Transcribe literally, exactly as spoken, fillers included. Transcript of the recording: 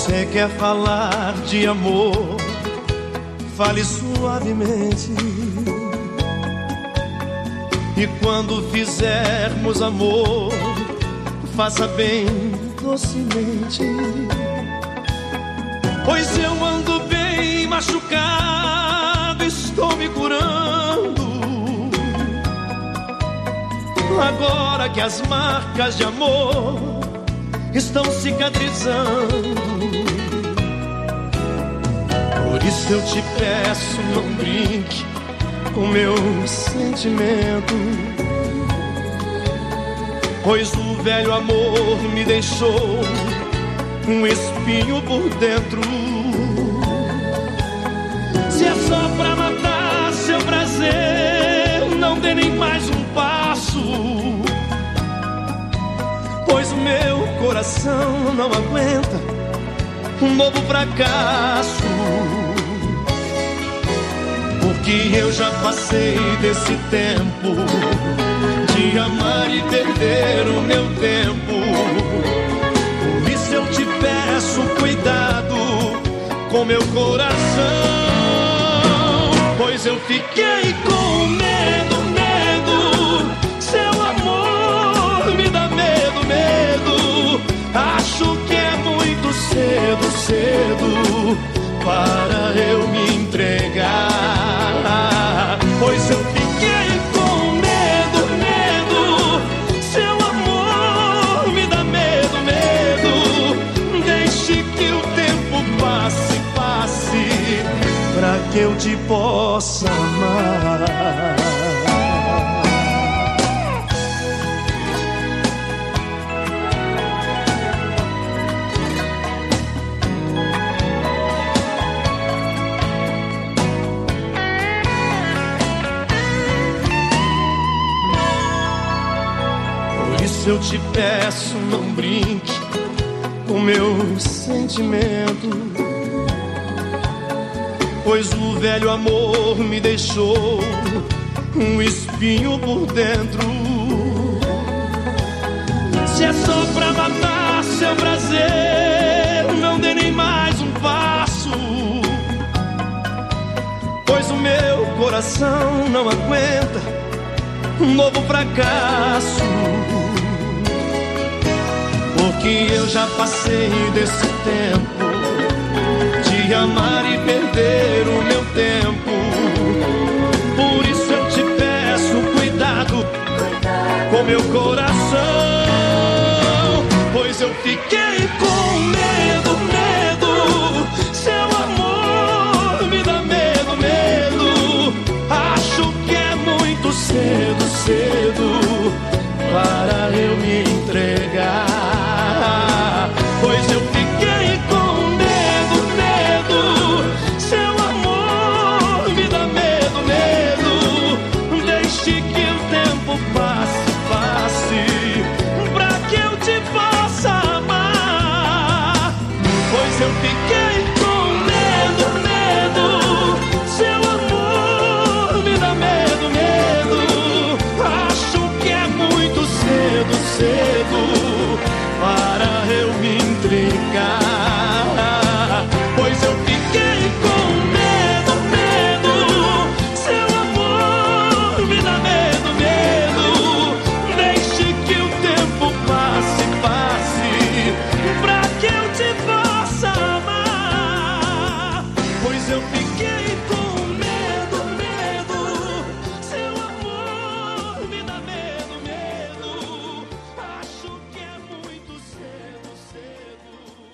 Você quer falar de amor? Fale suavemente. E quando fizermos amor, faça bem docemente. Pois eu ando bem machucado, estou me curando. Agora que as marcas de amor estão cicatrizando. Por isso eu te peço, não brinque com meu sentimento. Pois o velho amor me deixou um espinho por dentro. Se é só pra matar seu prazer, não dê nem mais um passo. Pois o meu coração não aguenta um novo fracasso. Porque eu já passei desse tempo de amar e perder o meu tempo. Por isso eu te peço cuidado com meu coração. Pois eu fiquei com medo, medo. Seu amor me dá medo, medo. Acho que é muito cedo, cedo para eu me entregar. Pois eu fiquei com medo, medo. Seu amor me dá medo, medo. Deixe que o tempo passe, passe, pra que eu te possa amar. Eu te peço, não brinque com meu sentimento. Pois o velho amor me deixou um espinho por dentro. Se é só pra matar seu prazer, não dê nem mais um passo. Pois o meu coração não aguenta um novo fracasso. Porque eu já passei desse tempo de amar e perder o meu tempo. Por isso eu te peço cuidado com meu coração. Pois eu fiquei com medo, medo. Seu amor me dá medo, medo. Acho que é muito cedo, cedo para eu me entregar. Pois eu fiquei com medo, medo. Seu amor me dá medo, medo. Deixe que o tempo passe, passe, pra que eu te possa amar. Pois eu fiquei